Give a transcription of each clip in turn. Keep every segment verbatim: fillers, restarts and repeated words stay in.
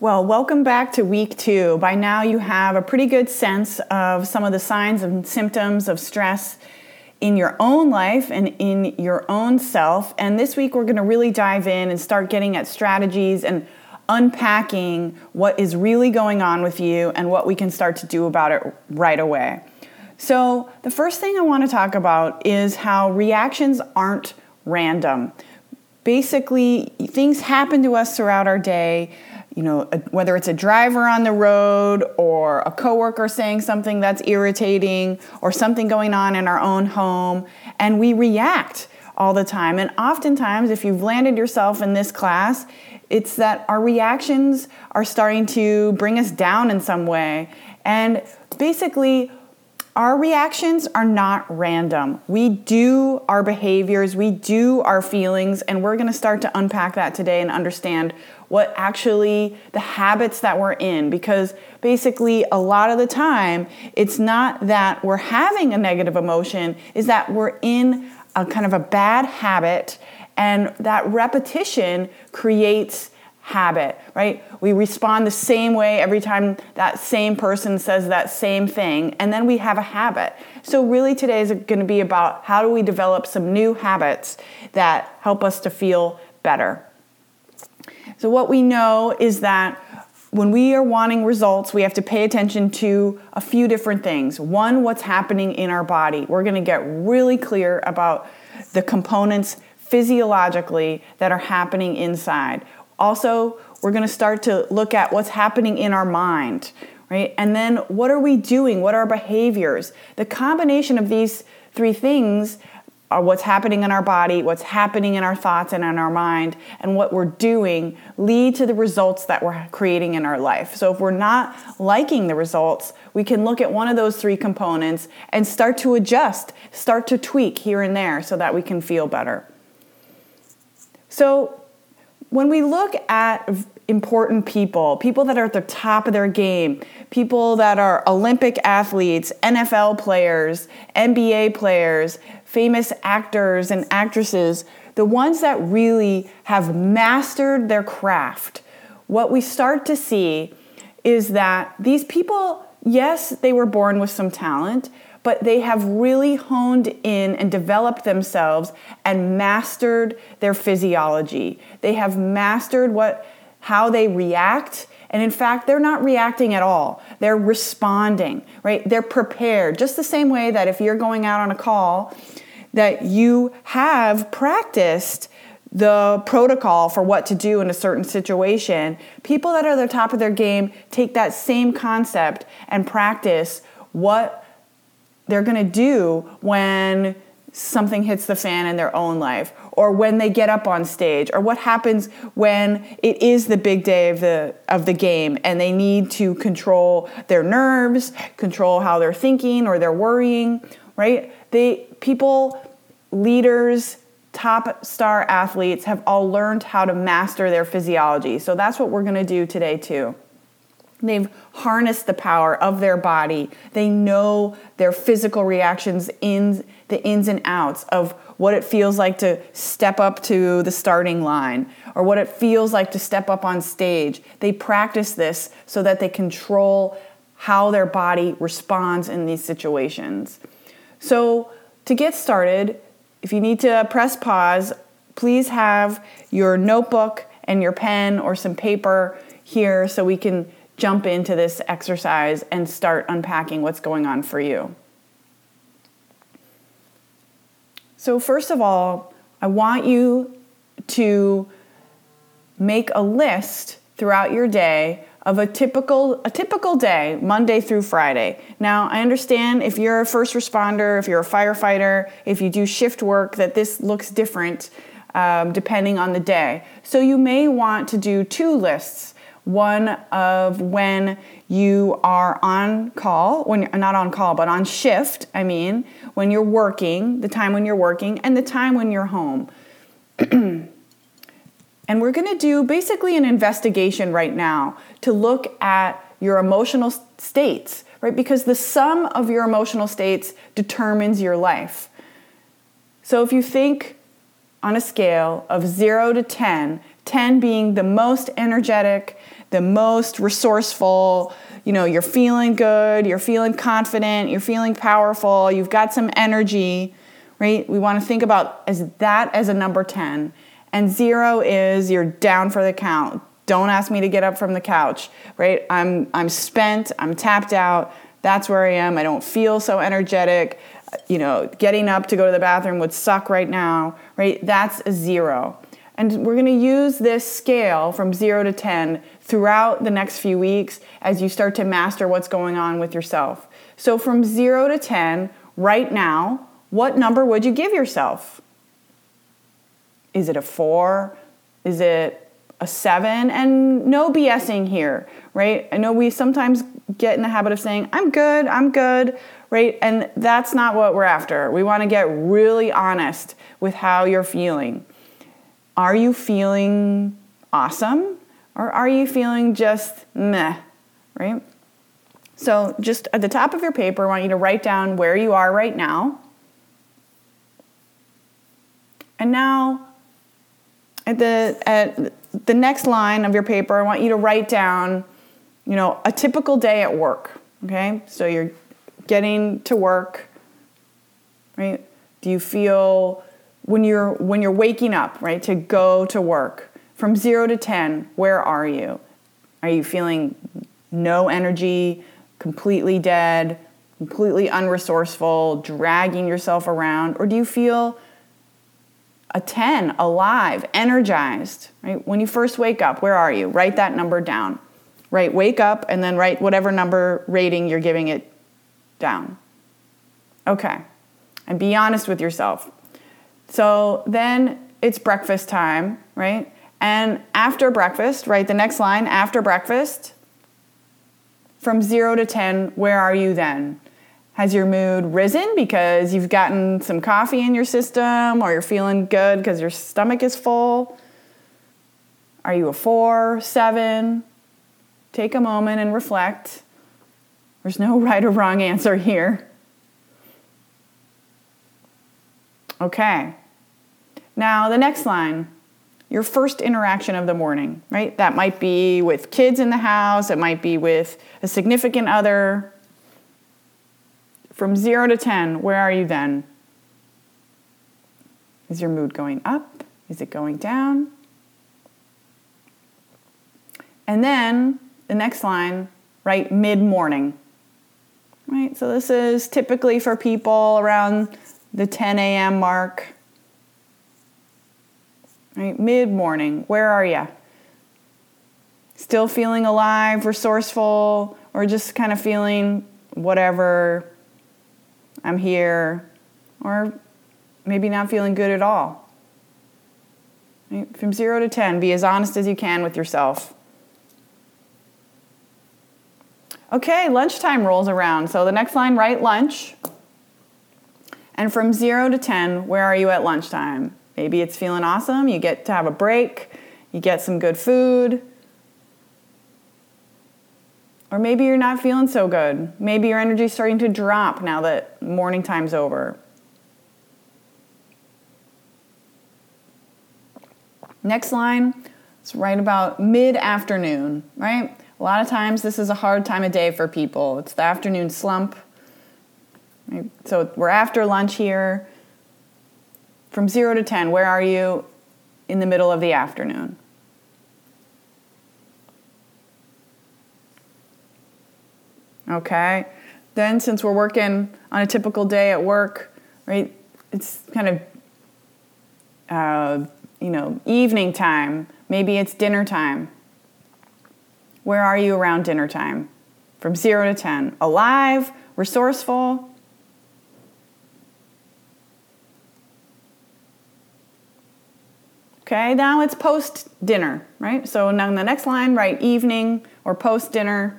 Well, welcome back to week two. By now you have a pretty good sense of some of the signs and symptoms of stress in your own life and in your own self. And this week we're going to really dive in and start getting at strategies and unpacking what is really going on with you and what we can start to do about it right away. So the first thing I want to talk about is how reactions aren't random. Basically, things happen to us throughout our day. You know, whether it's a driver on the road or a coworker saying something that's irritating or something going on in our own home, and we react all the time. And oftentimes, if you've landed yourself in this class, it's that our reactions are starting to bring us down in some way. And basically, our reactions are not random. We do our behaviors, we do our feelings, and we're going to start to unpack that today and understand what actually the habits that we're in. Because basically, a lot of the time, it's not that we're having a negative emotion, is that we're in a kind of a bad habit, and that repetition creates habit, right? We respond the same way every time that same person says that same thing, and then we have a habit. So really today is going to be about how do we develop some new habits that help us to feel better. So what we know is that when we are wanting results, we have to pay attention to a few different things. One, what's happening in our body. We're going to get really clear about the components physiologically that are happening inside. Also, we're going to start to look at what's happening in our mind, right? And then what are we doing? What are our behaviors? The combination of these three things are what's happening in our body, what's happening in our thoughts and in our mind, and what we're doing lead to the results that we're creating in our life. So if we're not liking the results, we can look at one of those three components and start to adjust, start to tweak here and there so that we can feel better. So when we look at important people, people that are at the top of their game, people that are Olympic athletes, N F L players, N B A players, famous actors and actresses, the ones that really have mastered their craft, what we start to see is that these people, yes, they were born with some talent, but they have really honed in and developed themselves and mastered their physiology. They have mastered what, how they react. And in fact, they're not reacting at all. They're responding, right? They're prepared. Just the same way that if you're going out on a call, that you have practiced the protocol for what to do in a certain situation. People that are at the top of their game take that same concept and practice what they're going to do when something hits the fan in their own life, or when they get up on stage, or what happens when it is the big day of the of the game and they need to control their nerves, control how they're thinking or they're worrying, right? They people, leaders, top star athletes have all learned how to master their physiology. So that's what we're going to do today too. They've harnessed the power of their body. They know their physical reactions in the ins and outs of what it feels like to step up to the starting line or what it feels like to step up on stage. They practice this so that they control how their body responds in these situations. So to get started, if you need to press pause, please have your notebook and your pen or some paper here so we can jump into this exercise and start unpacking what's going on for you. So first of all, I want you to make a list throughout your day of a typical a typical day, Monday through Friday. Now, I understand if you're a first responder, if you're a firefighter, if you do shift work, that this looks different um, depending on the day. So you may want to do two lists. One of when you are on call, when you're not on call, but on shift, I mean, when you're working, the time when you're working, and the time when you're home. And we're going to do basically an investigation right now to look at your emotional states, right? Because the sum of your emotional states determines your life. So if you think on a scale of zero to ten, ten being the most energetic, the most resourceful. You know, you're feeling good, you're feeling confident, you're feeling powerful, you've got some energy, right? We want to think about as that as a number ten. And zero is you're down for the count. Don't ask me to get up from the couch, right? I'm I'm spent, I'm tapped out. That's where I am. I don't feel so energetic. You know, getting up to go to the bathroom would suck right now, right? That's a zero. And we're going to use this scale from zero to ten throughout the next few weeks as you start to master what's going on with yourself. So from zero to ten, right now, what number would you give yourself? Is it a four? Is it a seven? And no BSing here, right? I know we sometimes get in the habit of saying, I'm good, I'm good, right? And that's not what we're after. We want to get really honest with how you're feeling. Are you feeling awesome? Or are you feeling just meh, right? So just at the top of your paper, I want you to write down where you are right now. And now at the at the next line of your paper, I want you to write down, you know, a typical day at work, okay? So you're getting to work, right? Do you feel when you're when you're waking up, right, to go to work? From zero to ten, where are you? Are you feeling no energy, completely dead, completely unresourceful, dragging yourself around? Or do you feel a ten, alive, energized, right? When you first wake up, where are you? Write that number down, right? Wake up and then write whatever number rating you're giving it down. Okay. And be honest with yourself. So then it's breakfast time, right? And after breakfast, right, the next line, after breakfast, from zero to ten, where are you then? Has your mood risen because you've gotten some coffee in your system, or you're feeling good because your stomach is full? Are you a four, seven? Take a moment and reflect. There's no right or wrong answer here. Okay. Now the next line. Your first interaction of the morning, right? That might be with kids in the house. It might be with a significant other. From zero to ten, where are you then? Is your mood going up? Is it going down? And then the next line, right? Mid-morning, right? So this is typically for people around the ten a.m. mark. Right, mid-morning, where are you? Still feeling alive, resourceful, or just kind of feeling whatever, I'm here, or maybe not feeling good at all? Right? From zero to ten, be as honest as you can with yourself. Okay, lunchtime rolls around. So the next line, write lunch. And from zero to ten, where are you at lunchtime? Maybe it's feeling awesome. You get to have a break. You get some good food. Or maybe you're not feeling so good. Maybe your energy's starting to drop now that morning time's over. Next line, it's right about mid-afternoon, right? A lot of times this is a hard time of day for people. It's the afternoon slump. Right? So we're after lunch here. From zero to ten, where are you in the middle of the afternoon? Okay. Then since we're working on a typical day at work, right, it's kind of, uh, you know, evening time. Maybe it's dinner time. Where are you around dinner time? From zero to ten. Alive, resourceful. Okay, now it's post-dinner, right? So now in the next line, write evening or post-dinner.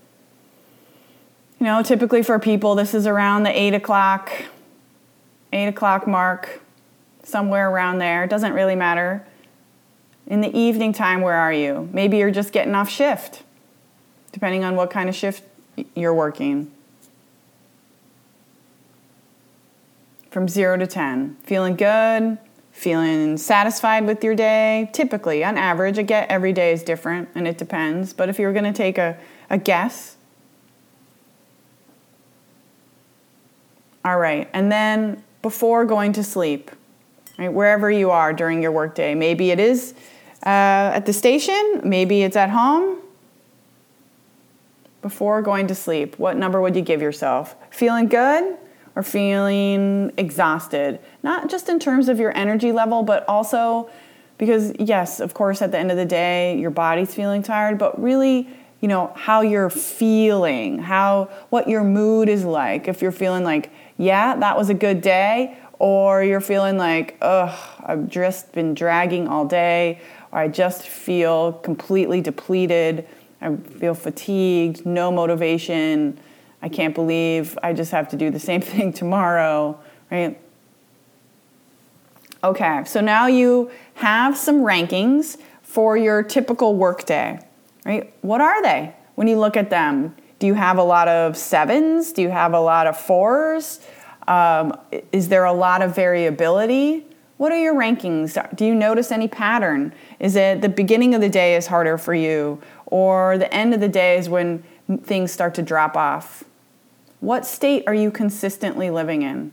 You know, typically for people, this is around the eight o'clock, eight o'clock mark, somewhere around there. It doesn't really matter. In the evening time, where are you? Maybe you're just getting off shift, depending on what kind of shift you're working. From zero to ten, feeling good, Feeling satisfied with your day? Typically, on average, again, every day is different and it depends. But if you were going to take a, a guess. All right. And then before going to sleep, right, wherever you are during your workday, maybe it is uh, at the station, maybe it's at home. Before going to sleep, what number would you give yourself? Feeling good or feeling exhausted? Not just in terms of your energy level, but also because, yes, of course, at the end of the day, your body's feeling tired, but really, you know, how you're feeling, how, what your mood is like. If you're feeling like, yeah, that was a good day, or you're feeling like, ugh, I've just been dragging all day, or I just feel completely depleted, I feel fatigued, no motivation, I can't believe I just have to do the same thing tomorrow, right? Okay, so now you have some rankings for your typical workday, right? What are they when you look at them? Do you have a lot of sevens? Do you have a lot of fours? Um, is there a lot of variability? What are your rankings? Do you notice any pattern? Is it the beginning of the day is harder for you, or the end of the day is when things start to drop off? What state are you consistently living in?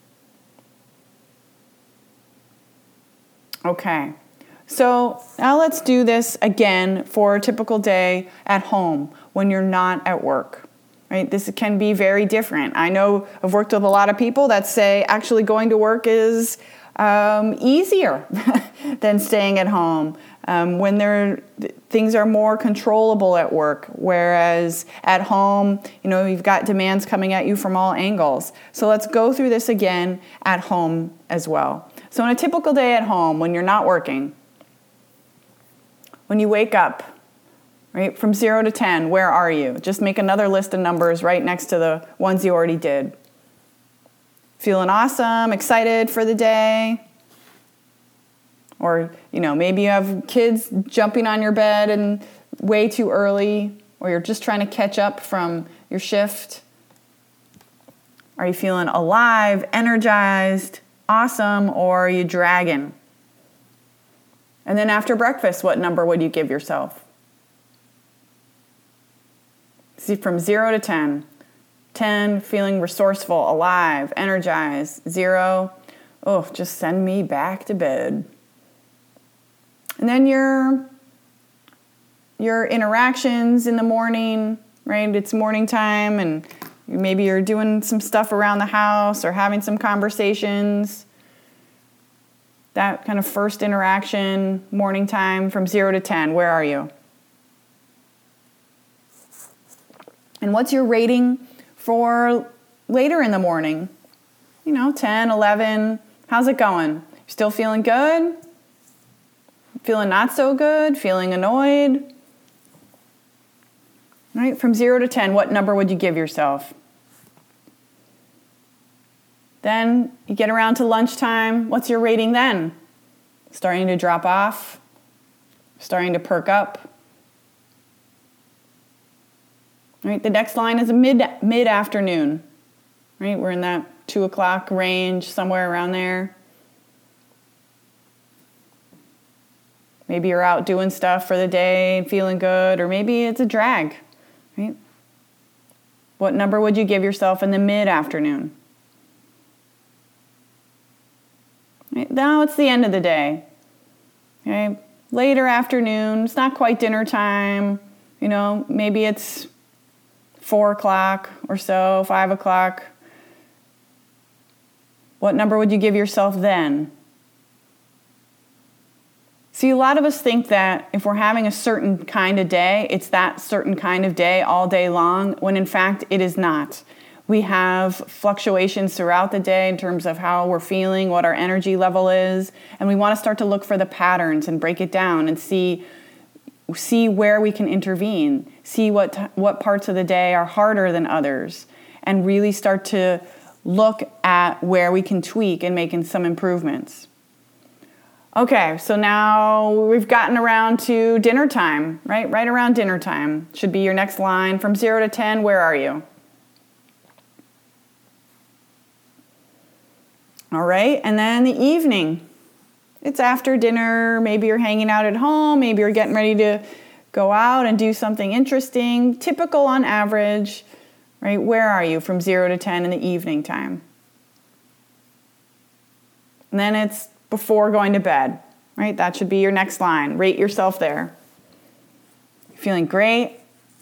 Okay, so now let's do this again for a typical day at home when you're not at work. Right? This can be very different. I know I've worked with a lot of people that say actually going to work is um, easier than staying at home um, when there things are more controllable at work, whereas at home, you know, you've got demands coming at you from all angles. So let's go through this again at home as well. So on a typical day at home, when you're not working, when you wake up, right, from zero to ten, where are you? Just make another list of numbers right next to the ones you already did. Feeling awesome, excited for the day. Or, you know, maybe you have kids jumping on your bed and way too early, or you're just trying to catch up from your shift. Are you feeling alive, energized, awesome, or are you dragging? And then after breakfast, what number would you give yourself? See, from zero to ten. ten, feeling resourceful, alive, energized. Zero, oh, just send me back to bed. And then your, your interactions in the morning, right? It's morning time and maybe you're doing some stuff around the house or having some conversations. That kind of first interaction, morning time from zero to ten, where are you? And what's your rating for later in the morning? You know, ten, eleven, how's it going? Still feeling good? Feeling not so good? Feeling annoyed? All right, from zero to ten, what number would you give yourself? Then you get around to lunchtime. What's your rating then? Starting to drop off? Starting to perk up? Right, the next line is a mid mid afternoon. Right, we're in that two o'clock range, somewhere around there. Maybe you're out doing stuff for the day and feeling good, or maybe it's a drag. Right? What number would you give yourself in the mid afternoon? Right, now it's the end of the day. Okay, later afternoon. It's not quite dinner time. You know, maybe it's four o'clock or so, five o'clock. What number would you give yourself then? See, a lot of us think that if we're having a certain kind of day, it's that certain kind of day all day long, when in fact it is not. We have fluctuations throughout the day in terms of how we're feeling, what our energy level is, and we want to start to look for the patterns and break it down and see see where we can intervene, see what t- what parts of the day are harder than others, and really start to look at where we can tweak and make some improvements. Okay, so now we've gotten around to dinner time, right? Right around dinner time should be your next line. From zero to ten, where are you? All right, and then the evening. It's after dinner, maybe you're hanging out at home, maybe you're getting ready to go out and do something interesting. Typical on average, right? Where are you from zero to ten in the evening time? And then it's before going to bed, right? That should be your next line. Rate yourself there. Feeling great?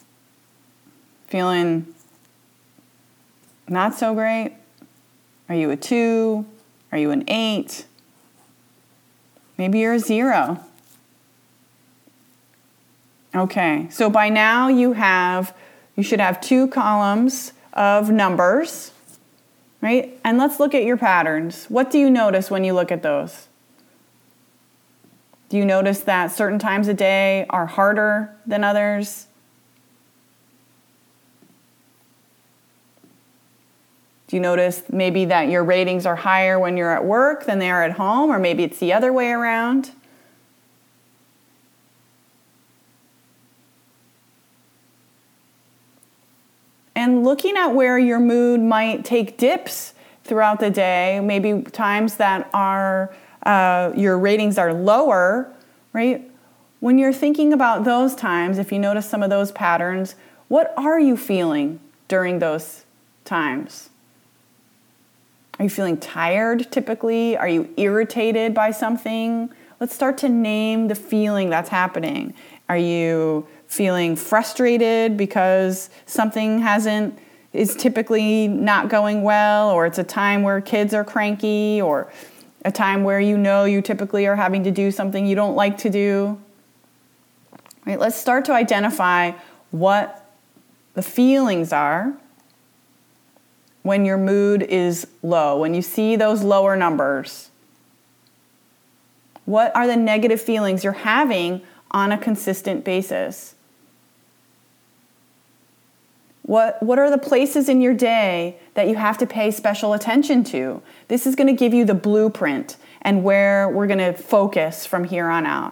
Feeling not so great? Are you a two? Are you an eight? Maybe you're a zero. Okay, so by now you have, you should have two columns of numbers, right? And let's look at your patterns. What do you notice when you look at those? Do you notice that certain times a day are harder than others? Do you notice maybe that your ratings are higher when you're at work than they are at home, or maybe it's the other way around? And looking at where your mood might take dips throughout the day, maybe times that are uh, your ratings are lower, right? When you're thinking about those times, if you notice some of those patterns, what are you feeling during those times? Are you feeling tired typically? Are you irritated by something? Let's start to name the feeling that's happening. Are you feeling frustrated because something hasn't, is typically not going well, or it's a time where kids are cranky, or a time where you know you typically are having to do something you don't like to do? Right, let's start to identify what the feelings are when your mood is low, when you see those lower numbers. What are the negative feelings you're having on a consistent basis? What, what are the places in your day that you have to pay special attention to? This is going to give you the blueprint and where we're going to focus from here on out.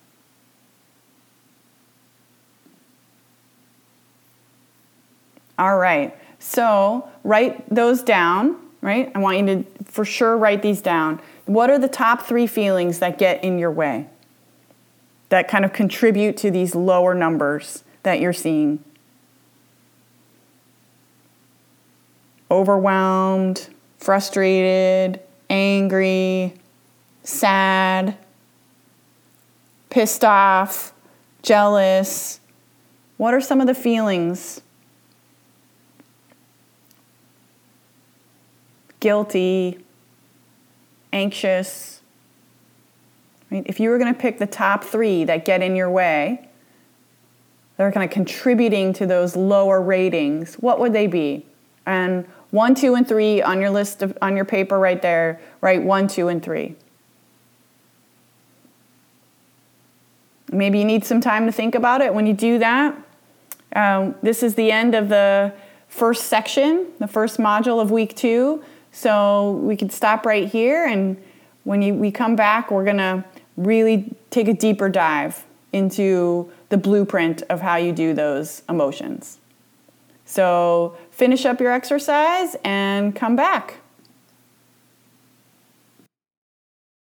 All right. So write those down, right? I want you to for sure write these down. What are the top three feelings that get in your way, that kind of contribute to these lower numbers that you're seeing? Overwhelmed, frustrated, angry, sad, pissed off, jealous. What are some of the feelings? Guilty, anxious. Right? If you were going to pick the top three that get in your way, that are kind of contributing to those lower ratings, what would they be? And one, two, and three on your list of, on your paper right there, write one, two, and three. Maybe you need some time to think about it when you do that. Um, this is the end of the first section, the first module of week two. So we can stop right here, and when you, we come back, we're going to really take a deeper dive into the blueprint of how you do those emotions. So finish up your exercise and come back.